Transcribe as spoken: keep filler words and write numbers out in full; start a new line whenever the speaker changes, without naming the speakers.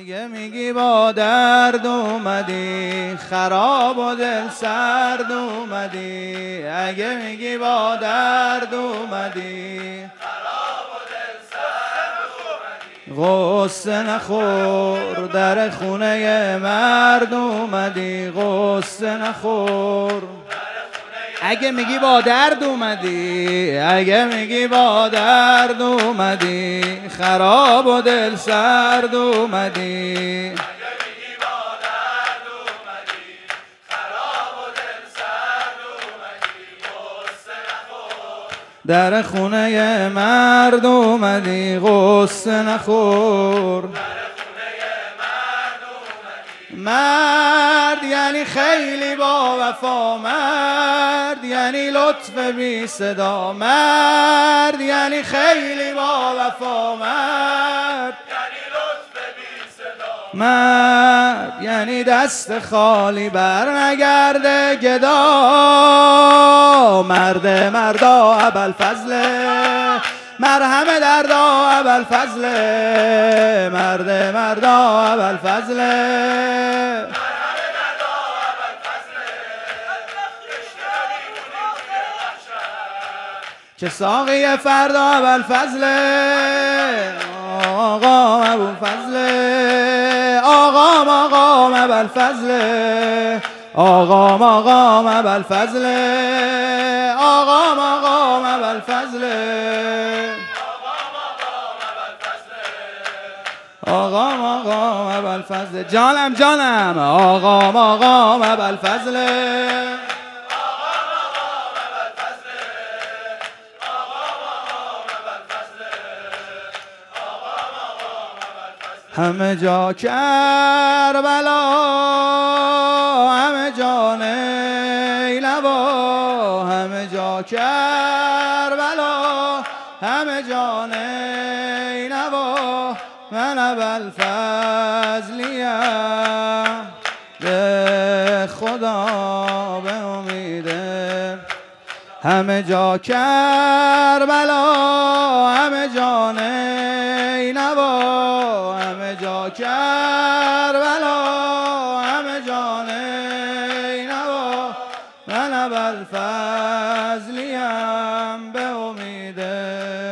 اگه میگی با درد اومدی خراب و دل سرد اومدی، اگه میگی با درد اومدی خراب و دل سرد اومدی، غصه نخور در خونه مرد اومدی، غصه نخور. اگه میگی با درد اومدی، اگه میگی با درد اومدی خراب و دل سرد اومدی، اگه میگی با درد اومدی خراب و دل سرد اومدی، غصه نخور در خونه مرد اومدی، غصه نخور. مرد یعنی خیلی با وفا، مرد یعنی لطف بی صدا، مرد یعنی خیلی با وفا، مرد یعنی لطف بی صدا، مرد یعنی دست خالی بر نگرده گدا، مرد مردا ابوالفضل مرهم دردا ابوالفضل، مرد مردا ابوالفضل که ساقی فردا ابوالفضل، آقا ابوالفضل، آقا مقام ابوالفضل، آقا مقام ابوالفضل، آقا مقام ابوالفضل، آقا مقام ابوالفضل، جانم جانم آقا مقام ابوالفضل، همه جا کربلا همه جا نیلوا، همه جا کربلا همه جا نیلوا، من ابوالفضلیم به خدا به امیده، همه جا کربلا همه جا نینوا، همه جا کربلا همه جا نینوا، من ابوالفضلیم به امیده.